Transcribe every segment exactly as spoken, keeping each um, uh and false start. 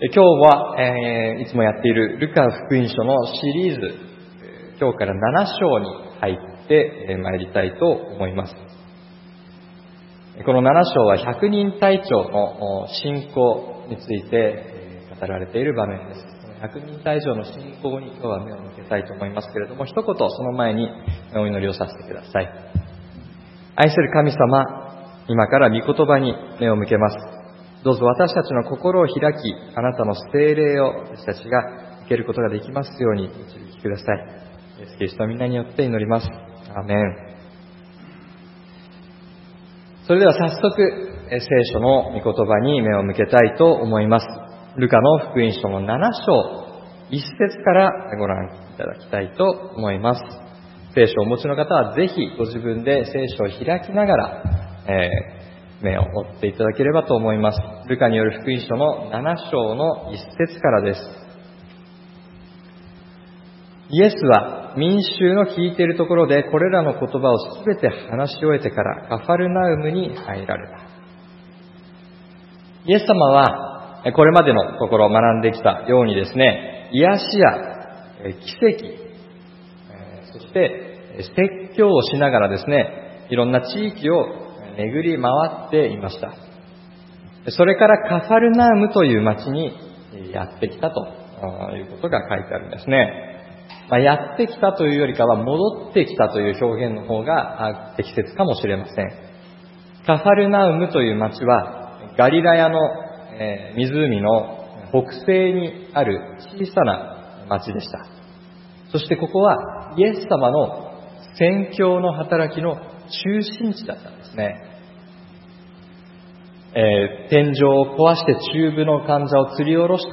今日は、えー、いつもやっているルカ福音書のシリーズ、今日からなな章に入ってまいりたいと思います。このなな章は百人隊長の信仰について語られている場面です。百人隊長の信仰に今日は目を向けたいと思いますけれども、一言その前にお祈りをさせてください。愛する神様、今から御言葉に目を向けます。どうぞ私たちの心を開き、あなたの聖霊を私たちが受けることができますように導きください。イエス・キリストの皆によって祈ります。アーメン。それでは早速、聖書の御言葉に目を向けたいと思います。ルカの福音書のなな章、いち節からご覧いただきたいと思います。聖書をお持ちの方はぜひご自分で聖書を開きながら、えー目を追っていただければと思います。ルカによる福音書のなな章のいち節からです。イエスは民衆の聞いているところでこれらの言葉をすべて話し終えてからカファルナウムに入られた。イエス様はこれまでのところ学んできたようにですね、癒しや奇跡、そして説教をしながらですね、いろんな地域を巡り回っていました。それからカファルナウムという町にやってきたということが書いてあるんですね。まあ、やってきたというよりかは戻ってきたという表現の方が適切かもしれません。カファルナウムという町はガリラヤの湖の北西にある小さな町でした。そしてここはイエス様の宣教の働きの中心地だったんですね。えー、天井を壊して中部の患者を吊り下ろした、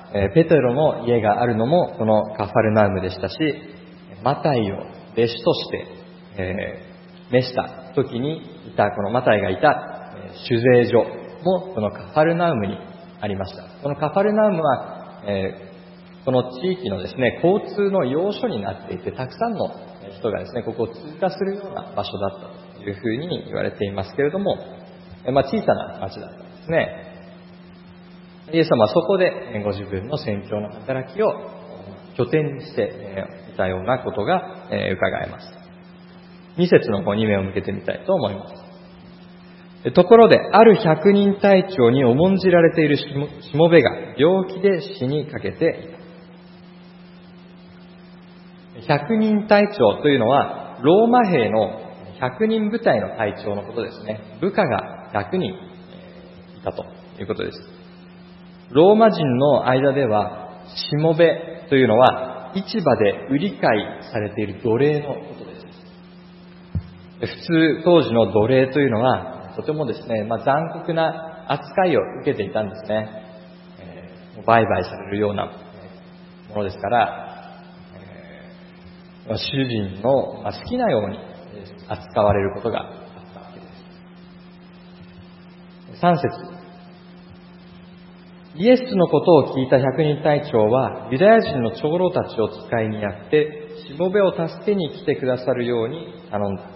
えー、ペテロの家があるのもこのカファルナウムでしたし、マタイを弟子として、えー、召した時にいたこのマタイがいた、えー、酒税所もこのカファルナウムにありました。このカファルナウムは、えー、この地域のですね交通の要所になっていて、たくさんの人がですねここを通過するような場所だったというふうに言われていますけれども、まあ、小さな町だったんですね。イエス様はそこでご自分の宣教の働きを拠点にしていたようなことが伺えます。に節の方に目を向けてみたいと思います。ところである百人隊長に重んじられているしもべが病気で死にかけていた。百人隊長というのはローマ兵の百人部隊の隊長のことですね。部下がひゃくにんいたということです。ローマ人の間ではしもべというのは市場で売り買いされている奴隷のことです。普通当時の奴隷というのはとてもですね、まあ、残酷な扱いを受けていたんですね。えー、売買されるようなものですから、えー、主人の好きなように扱われることがあったわけです。さん節、イエスのことを聞いた百人隊長はユダヤ人の長老たちを使いにやってしもべを助けに来てくださるように頼んだ。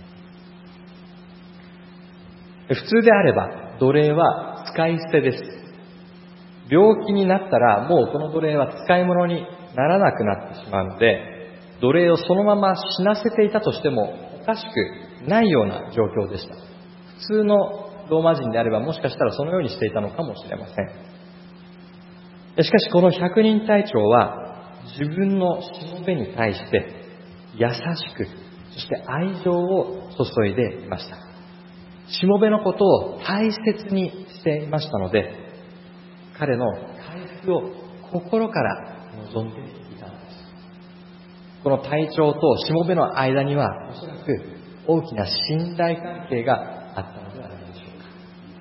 普通であれば奴隷は使い捨てです。病気になったらもうこの奴隷は使い物にならなくなってしまうので、奴隷をそのまま死なせていたとしてもおかしくないような状況でした。普通のローマ人であればもしかしたらそのようにしていたのかもしれません。しかしこの百人隊長は自分のしもべに対して優しく、そして愛情を注いでいました。しもべのことを大切にしていましたので、彼の回復を心から望んでいたのです。この隊長としもべの間にはおそらく大きな信頼関係があったのではないでしょうか。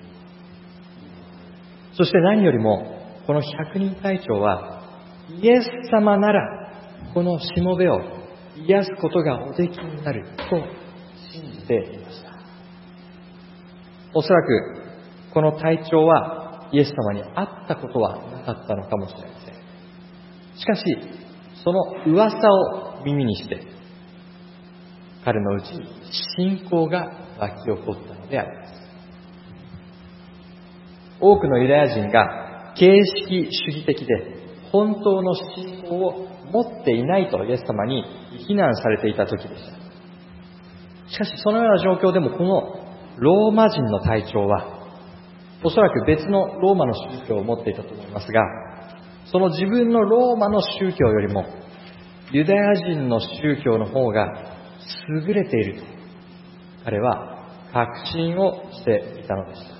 そして何よりもこの百人隊長はイエス様ならこのしもべを癒すことがおできになると信じていました。おそらくこの隊長はイエス様に会ったことはなかったのかもしれません。しかしその噂を耳にして彼のうちに信仰が湧き起こったのであります。多くのユダヤ人が形式主義的で本当の信仰を持っていないとイエス様に非難されていた時でした。しかしそのような状況でもこのローマ人の隊長はおそらく別のローマの宗教を持っていたと思いますが、その自分のローマの宗教よりもユダヤ人の宗教の方が優れていると彼は確信をしていたのでした。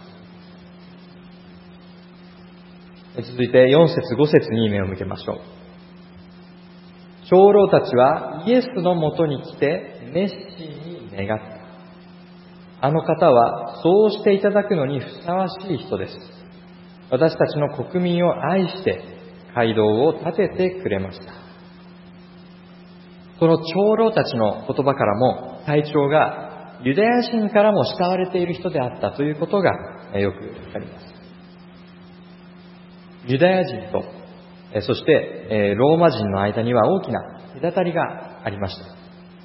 続いてよん節ご節に目を向けましょう。長老たちはイエスのもとに来て熱心に願った。あの方はそうしていただくのにふさわしい人です。私たちの国民を愛して街道を建ててくれました。この長老たちの言葉からも隊長がユダヤ人からも慕われている人であったということがよくわかります。ユダヤ人とそしてローマ人の間には大きな隔たりがありました。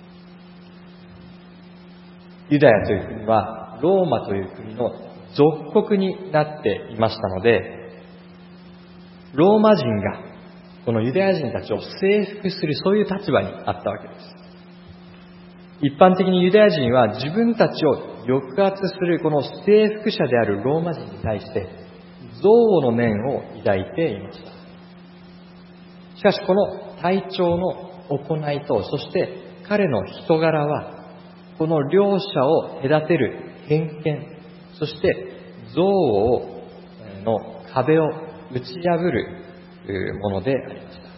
ユダヤという国はローマという国の属国になっていましたので、ローマ人がこのユダヤ人たちを征服するそういう立場にあったわけです。一般的にユダヤ人は自分たちを抑圧するこの征服者であるローマ人に対して憎悪の念を抱いていました。しかしこの隊長の行いと、そして彼の人柄はこの両者を隔てる偏見、そして憎悪の壁を打ち破るものでありました。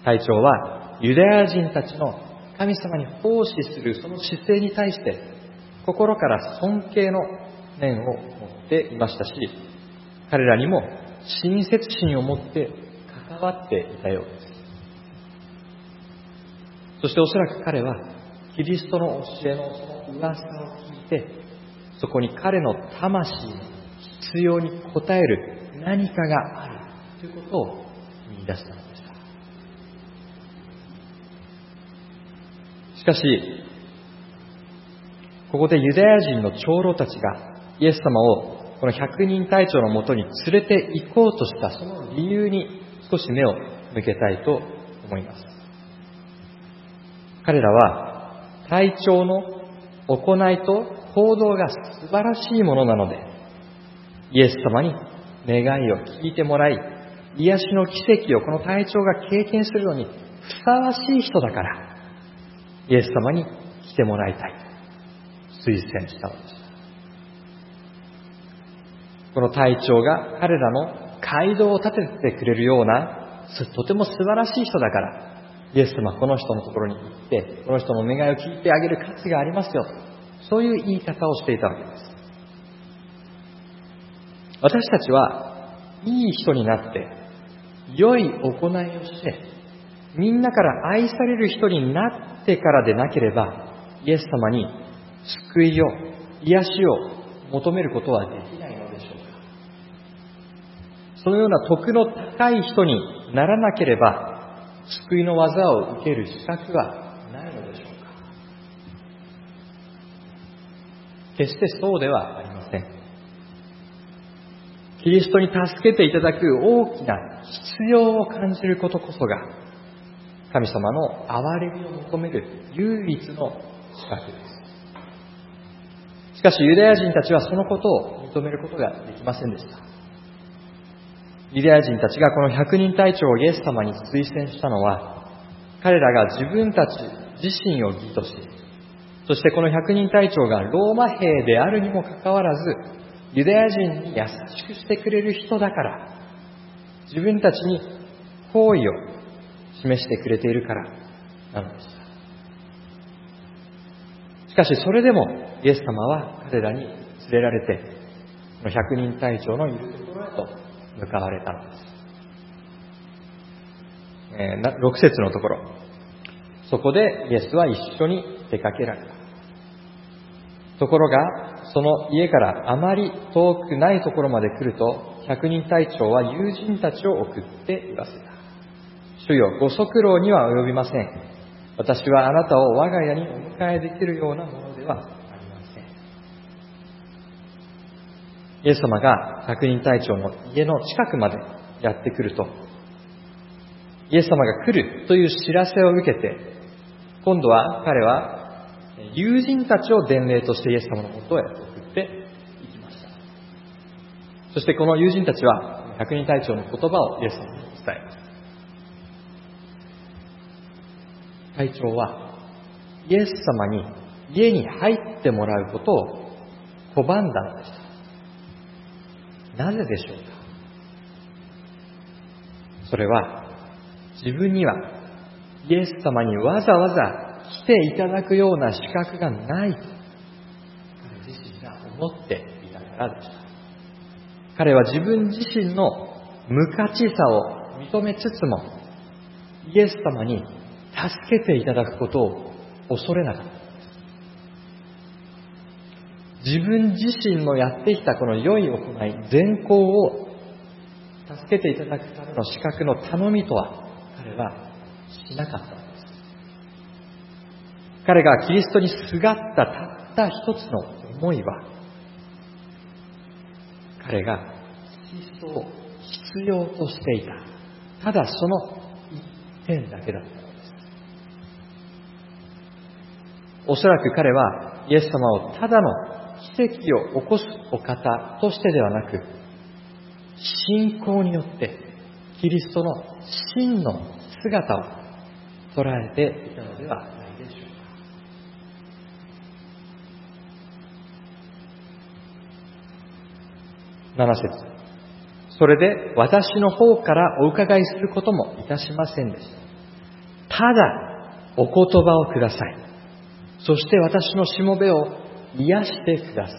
隊長はユダヤ人たちの神様に奉仕するその姿勢に対して心から尊敬の念を持っていましたし、彼らにも親切心を持って関わっていたようです。そしておそらく彼はキリストの教えのその噂を聞いて、そこに彼の魂の必要に応える何かがあるということを見出したのでした。しかし、ここでユダヤ人の長老たちがイエス様をこの百人隊長のもとに連れて行こうとしたその理由に少し目を向けたいと思います。彼らは隊長の行いと行動が素晴らしいものなので、イエス様に願いを聞いてもらい、癒しの奇跡をこの隊長が経験するのにふさわしい人だから、イエス様に来てもらいたいと推薦したのでした。この隊長が彼らの街道を建ててくれるような、とても素晴らしい人だから、イエス様はこの人のところに行って、この人の願いを聞いてあげる価値がありますよ。そういう言い方をしていたわけです。私たちはいい人になって、良い行いをして、みんなから愛される人になってからでなければ、イエス様に救いを、癒しを求めることはできないのでしょうか。そのような徳の高い人にならなければ、救いの技を受ける資格はないのでしょうか。決してそうではありません。キリストに助けていただく大きな必要を感じることこそが、神様の憐れみを求める唯一の資格です。しかしユダヤ人たちはそのことを認めることができませんでした。ユダヤ人たちがこの百人隊長をイエス様に推薦したのは、彼らが自分たち自身を義とし、そしてこの百人隊長がローマ兵であるにもかかわらず、ユダヤ人に優しくしてくれる人だから、自分たちに好意を示してくれているからなのでした。しかしそれでもイエス様は彼らに連れられて、この百人隊長のいるところへと向かわれたのです。えー、ろく節のところ、そこでイエスは一緒に出かけられた。ところがその家からあまり遠くないところまで来ると、百人隊長は友人たちを送って言わせた。主よ、ご足労には及びません。私はあなたを我が家にお迎えできるようなものではありません。イエス様が百人隊長の家の近くまでやってくると、イエス様が来るという知らせを受けて、今度は彼は友人たちを伝令としてイエス様のもとへ送っていきました。そしてこの友人たちは百人隊長の言葉をイエス様に伝えました。隊長はイエス様に家に入ってもらうことを拒んだのでした。なぜでしょうか。それは自分にはイエス様にわざわざ来ていただくような資格がないと彼自身が思っていたからでした。彼は自分自身の無価値さを認めつつもイエス様に助けていただくことを恐れなかった。自分自身のやってきたこの良い行い、善行を助けていただくための資格の頼みとは彼はしなかったのです。彼がキリストにすがったたった一つの思いは、彼がキリストを必要としていた、ただその一点だけだったのです。おそらく彼はイエス様をただの奇跡を起こすお方としてではなく、信仰によってキリストの真の姿を捉えていたのではないでしょうか。なな節。それで私の方からお伺いすることもいたしませんでした。ただお言葉をください。そして私のしもべを癒してください。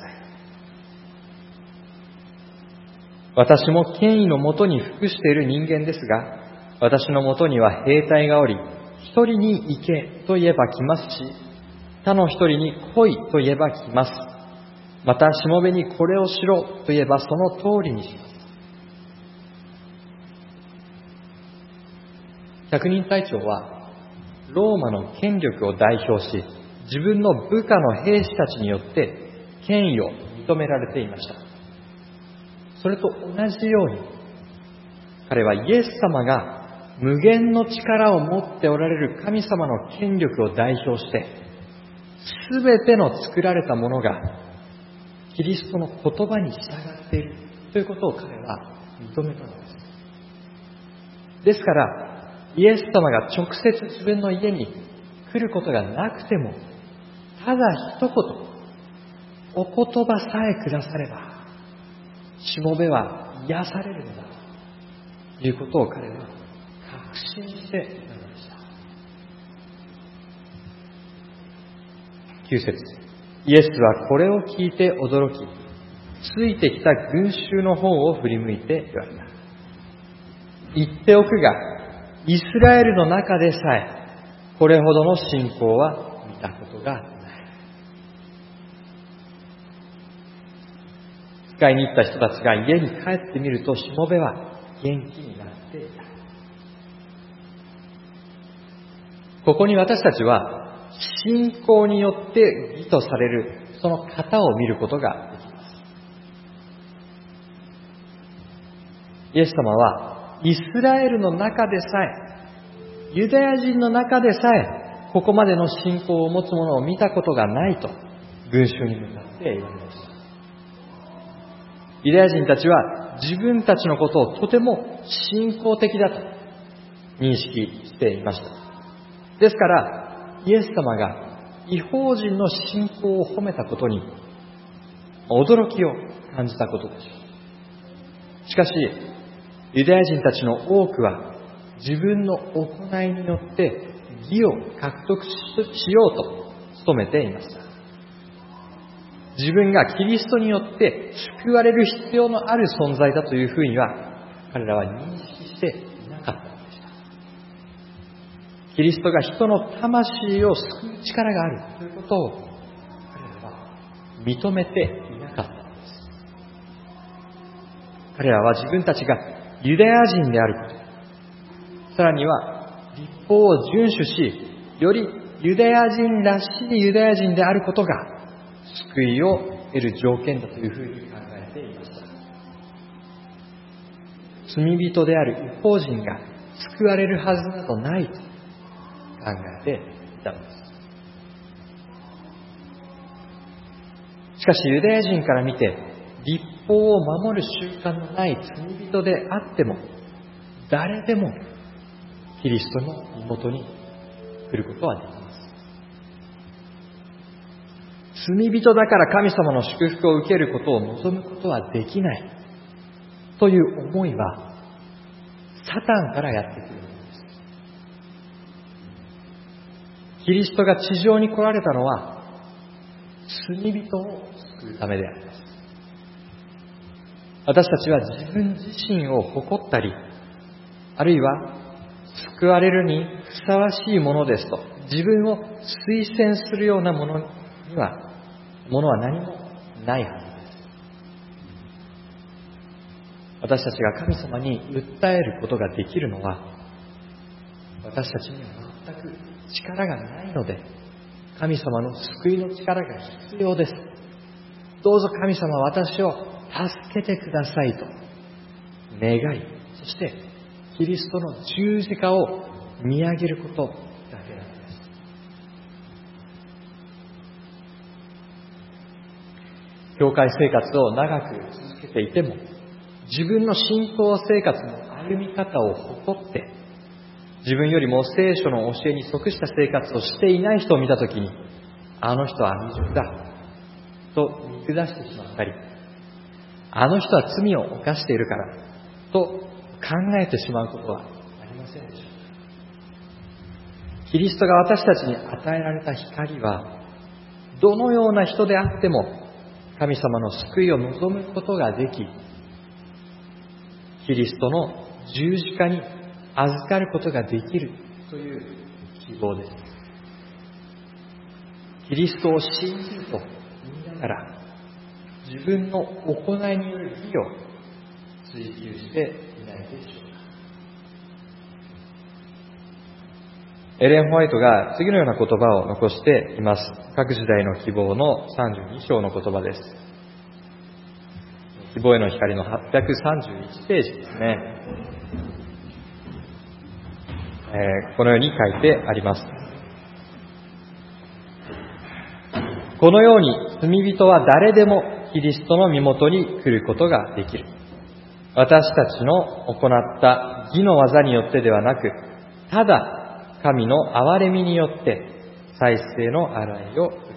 私も権威のもとに服している人間ですが、私のもとには兵隊がおり、一人に行けと言えば来ますし、他の一人に来いと言えば来ます。またしもべにこれをしろと言えばその通りにします。百人隊長はローマの権力を代表し、自分の部下の兵士たちによって権威を認められていました。それと同じように、彼はイエス様が無限の力を持っておられる神様の権力を代表して、すべての作られたものがキリストの言葉に従っているということを彼は認めたのです。ですから、イエス様が直接自分の家に来ることがなくても、ただ一言、お言葉さえくだされば、しもべは癒されるのだということを彼は確信していたのでした。きゅう節。イエスはこれを聞いて驚き、ついてきた群衆の方を振り向いて言われた。言っておくが、イスラエルの中でさえ、これほどの信仰は見たことがない。使いに行った人たちが家に帰ってみると、しもべは元気になっていた。ここに私たちは、信仰によって義とされる、その型を見ることができます。イエス様は、イスラエルの中でさえ、ユダヤ人の中でさえ、ここまでの信仰を持つ者を見たことがないと、群衆に向かって言われました。ユダヤ人たちは自分たちのことをとても信仰的だと認識していました。ですから、イエス様が異邦人の信仰を褒めたことに驚きを感じたことでしょう。しかし、ユダヤ人たちの多くは自分の行いによって義を獲得しようと努めていました。自分がキリストによって救われる必要のある存在だというふうには彼らは認識していなかったのでした。キリストが人の魂を救う力があるということを彼らは認めていなかったのです。彼らは自分たちがユダヤ人であること、さらには律法を遵守し、よりユダヤ人らしいユダヤ人であることが救いを得る条件だというふうに考えていました。 罪人である異邦人が救われるはずなどないと考えていたのです。しかしユダヤ人から見て、律法を守る習慣のない罪人であっても、誰でもキリストの身元に来ることはできます。罪人だから神様の祝福を受けることを望むことはできないという思いはサタンからやってくるのです。キリストが地上に来られたのは罪人を救うためであります。私たちは自分自身を誇ったり、あるいは救われるにふさわしいものですと自分を推薦するようなものにはものは何もないはずです。私たちが神様に訴えることができるのは、私たちには全く力がないので、神様の救いの力が必要です。どうぞ神様、私を助けてくださいと願い、そしてキリストの十字架を見上げることだけなんです。教会生活を長く続けていても、自分の信仰生活の歩み方を誇って、自分よりも聖書の教えに即した生活をしていない人を見たときに、あの人は未熟だと見下してしまったり、あの人は罪を犯しているからと考えてしまうことはありませんでしょうか。キリストが私たちに与えられた光は、どのような人であっても神様の救いを望むことができ、キリストの十字架に預かることができるという希望です。キリストを信じると言いながら、自分の行いによる義を追求していないでしょうか。エレン・ホワイトが次のような言葉を残しています。各時代の希望のさんじゅうに章の言葉です。希望への光のはっぴゃくさんじゅういちページですね。えー、このように書いてあります。このように罪人は誰でもキリストの身元に来ることができる。私たちの行った義の技によってではなく、ただ神の憐れみによって再生の洗いを受ける。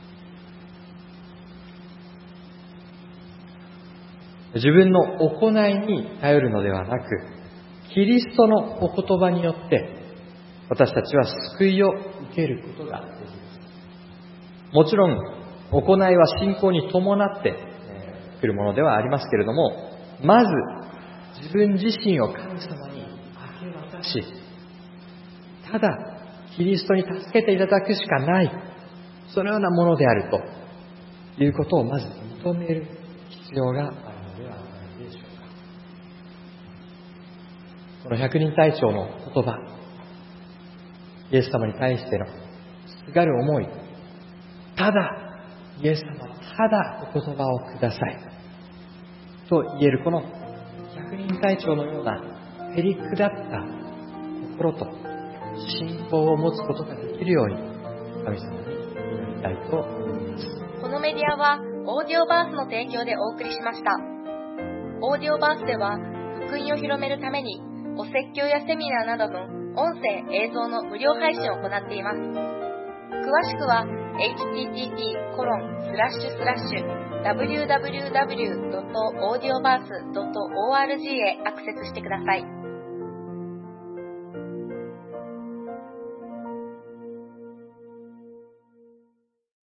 自分の行いに頼るのではなく、キリストのお言葉によって私たちは救いを受けることができます。もちろん行いは信仰に伴ってくるものではありますけれども、まず自分自身を神様に明け渡し、ただキリストに助けていただくしかない、そのようなものであるということをまず認める必要があるのではないでしょうか。この百人隊長の言葉、イエス様に対してのすがる思い、ただイエス様、ただお言葉をくださいと言えるこの百人隊長のようなへりくだった心と信仰を持つことができるように神様に祈りたいと思います。 このメディアはオーディオバースの提供でお送りしました。オーディオバースでは福音を広めるためにお説教やセミナーなどの音声・映像の無料配信を行っています。詳しくは エイチティーティーピーコロンスラッシュスラッシュダブリューダブリューダブリュードットオーディオバースドットオーアールジー へアクセスしてください。